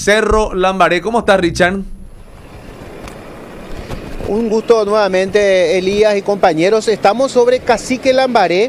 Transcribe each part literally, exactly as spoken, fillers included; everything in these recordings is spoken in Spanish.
Cerro Lambaré. ¿Cómo estás, Richard? Un gusto nuevamente, Elías y compañeros. Estamos sobre Cacique Lambaré,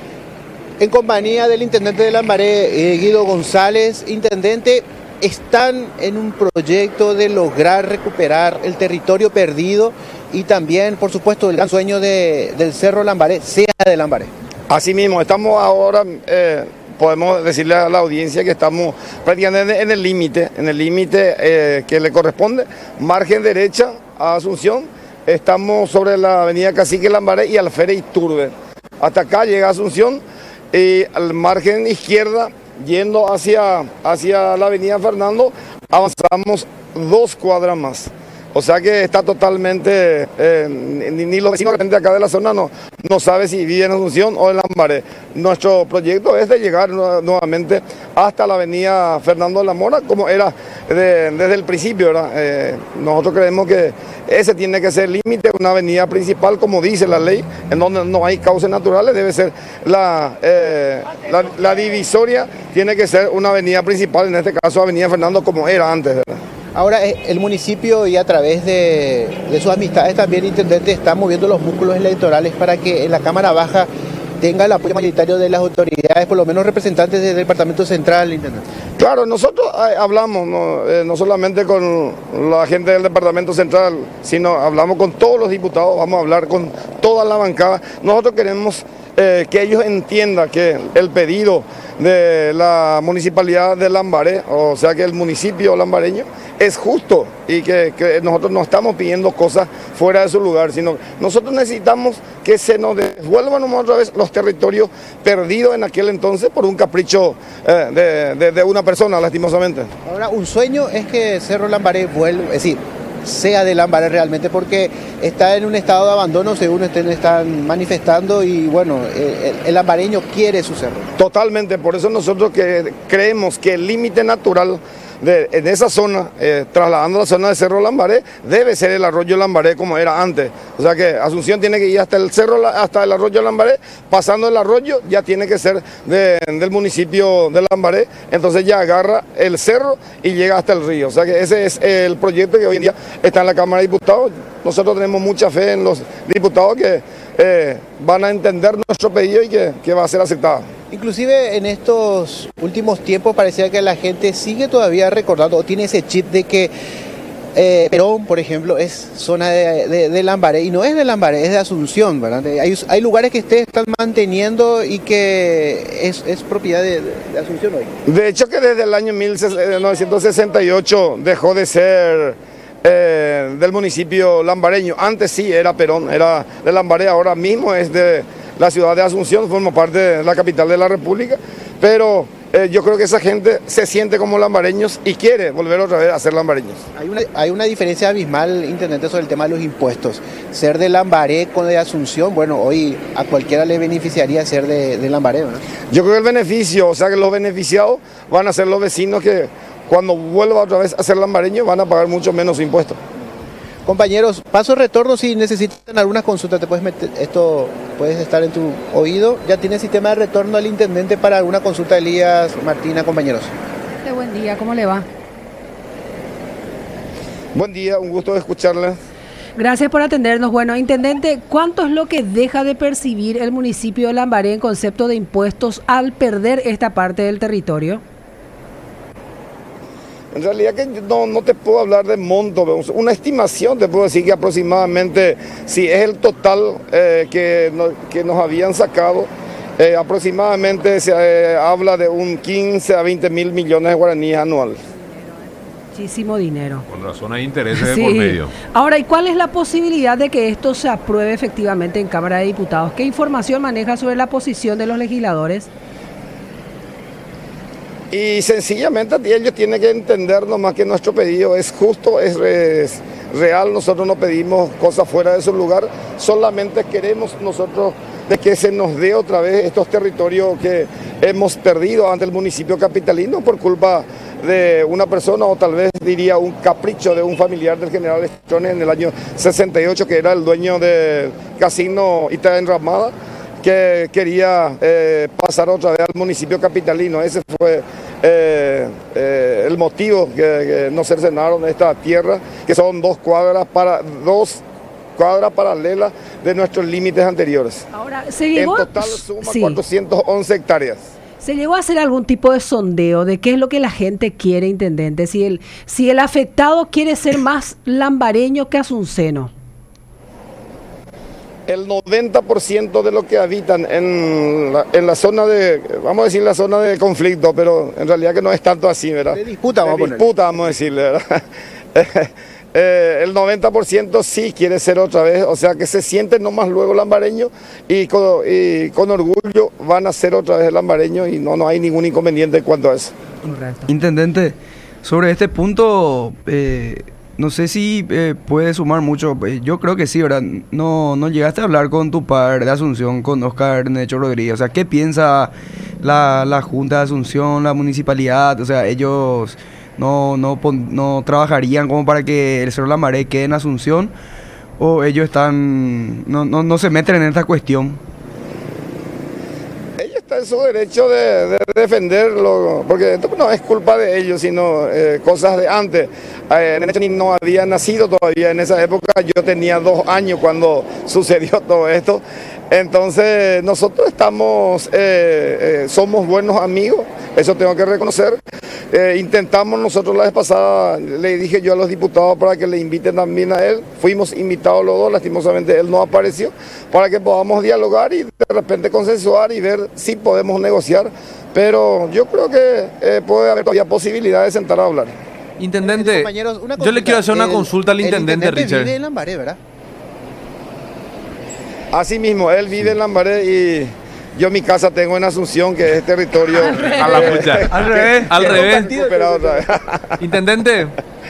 en compañía del intendente de Lambaré, eh, Guido González. Intendente, están en un proyecto de lograr recuperar el territorio perdido y también, por supuesto, el gran sueño de, del Cerro Lambaré sea de Lambaré. Así mismo, estamos ahora, eh, podemos decirle a la audiencia que estamos prácticamente en el límite, en el límite eh, que le corresponde, margen derecha a Asunción. Estamos sobre la avenida Cacique Lambaré y Alférez Iturbe. Hasta acá llega Asunción y al margen izquierda, yendo hacia, hacia la avenida Fernando, avanzamos dos cuadras más. O sea que está totalmente, eh, ni, ni los vecinos de acá de la zona no, no sabe si viven en Asunción o en Lambaré. Nuestro proyecto es de llegar nuevamente hasta la avenida Fernando de la Mora, como era de, desde el principio, ¿verdad? Eh, nosotros creemos que ese tiene que ser el límite, una avenida principal, como dice la ley, en donde no hay cauces naturales, debe ser la, eh, la, la divisoria, tiene que ser una avenida principal, en este caso avenida Fernando, como era antes, ¿verdad? Ahora, el municipio y a través de, de sus amistades también, intendente, está moviendo los músculos electorales para que en la Cámara Baja tenga el apoyo mayoritario de las autoridades, por lo menos representantes del Departamento Central, intendente. Claro, nosotros hablamos no, eh, no solamente con la gente del Departamento Central, sino hablamos con todos los diputados, vamos a hablar con toda la bancada. Nosotros queremos eh, que ellos entiendan que el pedido de la municipalidad de Lambaré, o sea que el municipio lambareño, es justo y que, que nosotros no estamos pidiendo cosas fuera de su lugar, sino nosotros necesitamos que se nos devuelvan otra vez los territorios perdidos en aquel entonces por un capricho eh, de, de, de una persona, lastimosamente. Ahora, un sueño es que Cerro Lambaré vuelva, es decir, sea de Lambaré realmente, porque está en un estado de abandono, según estén, están manifestando, y bueno, el, el lambareño quiere su cerro. Totalmente, por eso nosotros que creemos que el límite natural de, en esa zona, eh, trasladando la zona de Cerro Lambaré, debe ser el arroyo Lambaré como era antes. O sea que Asunción tiene que ir hasta el cerro, hasta el arroyo Lambaré, pasando el arroyo ya tiene que ser de, del municipio de Lambaré, entonces ya agarra el cerro y llega hasta el río. O sea que ese es el proyecto que hoy en día está en la Cámara de Diputados. Nosotros tenemos mucha fe en los diputados que eh, van a entender nuestro pedido y que, que va a ser aceptado. Inclusive en estos últimos tiempos parecía que la gente sigue todavía recordando o tiene ese chip de que eh, Perón, por ejemplo, es zona de, de, de Lambaré, y no es de Lambaré, es de Asunción, ¿verdad? Hay, hay lugares que ustedes están manteniendo y que es, es propiedad de, de Asunción hoy. De hecho que desde el año mil novecientos sesenta y ocho dejó de ser eh, del municipio lambareño. Antes sí era Perón, era de Lambaré, ahora mismo es de la ciudad de Asunción, forma parte de la capital de la República, pero eh, yo creo que esa gente se siente como lambareños y quiere volver otra vez a ser lambareños. Hay una, hay una diferencia abismal, intendente, sobre el tema de los impuestos. Ser de Lambaré con de Asunción, bueno, hoy a cualquiera le beneficiaría ser de, de Lambaré, ¿no? Yo creo que el beneficio, o sea que los beneficiados van a ser los vecinos que cuando vuelva otra vez a ser lambareños van a pagar mucho menos impuestos. Compañeros, paso retorno, si necesitan algunas consultas, te puedes meter, esto puedes estar en tu oído. Ya tiene sistema de retorno al intendente para alguna consulta, Elías, Martina, compañeros. De buen día, ¿cómo le va? Buen día, un gusto de escucharle. Gracias por atendernos. Bueno, intendente, ¿cuánto es lo que deja de percibir el municipio de Lambaré en concepto de impuestos al perder esta parte del territorio? En realidad que no, no te puedo hablar de monto, una estimación te puedo decir que aproximadamente, si es el total eh, que, no, que nos habían sacado, eh, aproximadamente se eh, habla de un quince a veinte mil millones de guaraníes anual. Muchísimo dinero. Con razón hay intereses Sí. de por medio. Ahora, ¿y cuál es la posibilidad de que esto se apruebe efectivamente en Cámara de Diputados? ¿Qué información maneja sobre la posición de los legisladores? Y sencillamente ellos tienen que entender nomás que nuestro pedido es justo, es, es real, nosotros no pedimos cosas fuera de su lugar, solamente queremos nosotros de que se nos dé otra vez estos territorios que hemos perdido ante el municipio capitalino por culpa de una persona, o tal vez diría un capricho de un familiar del general Estrones en el año sesenta y ocho, que era el dueño del casino Ita Enramada, que quería eh, pasar otra vez al municipio capitalino. Ese fue eh, eh, el motivo que, que nos cercenaron esta tierra, que son dos cuadras para dos cuadras paralelas de nuestros límites anteriores. Ahora, se llegó, en total suma sí. cuatrocientas once hectáreas. ¿Se llegó a hacer algún tipo de sondeo de qué es lo que la gente quiere, intendente? Si el, si el afectado quiere ser más lambareño que asunceno. El noventa por ciento de los que habitan en la, en la zona de, vamos a decir la zona de conflicto, pero en realidad que no es tanto así, ¿verdad? De disputa, vamos a de poner. disputa, vamos a decirle, ¿verdad? eh, el noventa por ciento sí quiere ser otra vez, o sea que se sienten nomás luego lambareños y con, y con orgullo van a ser otra vez lambareños y no, no hay ningún inconveniente en cuanto a eso. Correcto. Intendente, sobre este punto, eh, no sé si eh, puede sumar mucho. Eh, yo creo que sí, ¿verdad? No, no llegaste a hablar con tu par de Asunción, con Oscar Necho Rodríguez. O sea, ¿qué piensa la, la Junta de Asunción, la municipalidad? O sea, ellos no, no, pon, no trabajarían como para que el Cerro Lambaré quede en Asunción, o ellos están no, no, no se meten en esta cuestión. Está en su derecho de, de defenderlo, porque esto no es culpa de ellos, sino eh, cosas de antes. Eh, en hecho, ni no había nacido todavía en esa época, yo tenía dos años cuando sucedió todo esto. Entonces nosotros estamos, eh, eh, somos buenos amigos, eso tengo que reconocer. Eh, intentamos nosotros la vez pasada, le dije yo a los diputados para que le inviten también a él, fuimos invitados los dos, lastimosamente él no apareció, para que podamos dialogar y de repente consensuar y ver si podemos negociar, pero yo creo que eh, puede haber todavía posibilidad de sentar a hablar. Intendente, Compañeros, una yo le quiero hacer una el, consulta al el intendente, intendente Richard. vive en Lambaré, ¿verdad? Así mismo, él vive en Lambaré y yo mi casa tengo en Asunción, que es territorio... A la pucha. Al revés. Al revés. recuperado otra vez. Intendente.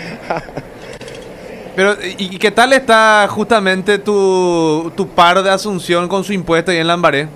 Pero, ¿y y qué tal está justamente tu, tu par de Asunción con su impuesto ahí en Lambaré?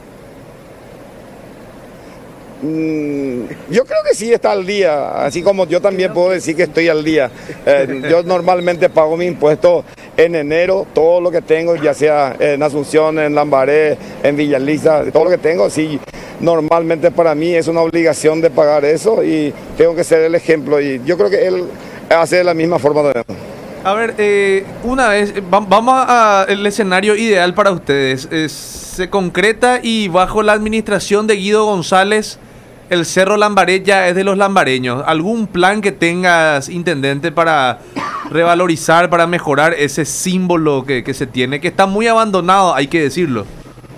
Mm, yo creo que sí está al día, así como yo también puedo decir que estoy al día. Eh, yo normalmente pago mi impuesto en enero, todo lo que tengo, ya sea en Asunción, en Lambaré, en Villa Elisa, todo lo que tengo, sí, normalmente para mí es una obligación de pagar eso y tengo que ser el ejemplo y yo creo que él hace de la misma forma también. A ver, eh, una vez, va- vamos al escenario ideal para ustedes. Eh, se concreta y bajo la administración de Guido González, el Cerro Lambaré ya es de los lambareños. ¿Algún plan que tengas, intendente, para revalorizar, para mejorar ese símbolo que, que se tiene, que está muy abandonado, hay que decirlo?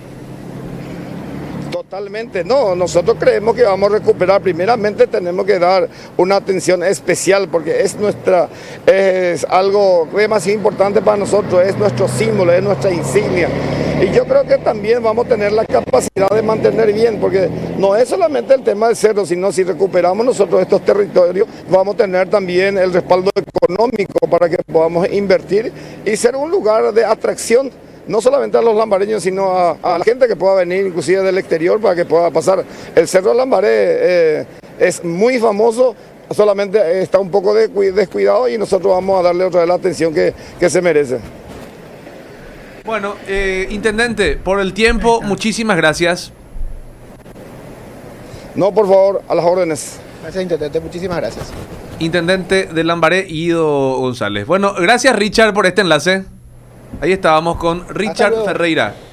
Totalmente, no, nosotros creemos que vamos a recuperar. Primeramente tenemos que dar una atención especial porque es nuestra, es algo demasiado importante para nosotros, es nuestro símbolo, es nuestra insignia. Y yo creo que también vamos a tener la capacidad de mantener bien, porque no es solamente el tema del cerro, sino si recuperamos nosotros estos territorios, vamos a tener también el respaldo económico para que podamos invertir y ser un lugar de atracción. No solamente a los lambareños, sino a, a la gente que pueda venir, inclusive del exterior, para que pueda pasar. El Cerro Lambaré eh, es muy famoso, solamente está un poco descuidado y nosotros vamos a darle otra vez la atención que, que se merece. Bueno, eh, intendente, por el tiempo, muchísimas gracias. No, por favor, a las órdenes. Gracias, intendente, muchísimas gracias. Intendente de Lambaré, Guido González. Bueno, gracias Richard por este enlace. Ahí estábamos con Richard luego. Ferreira.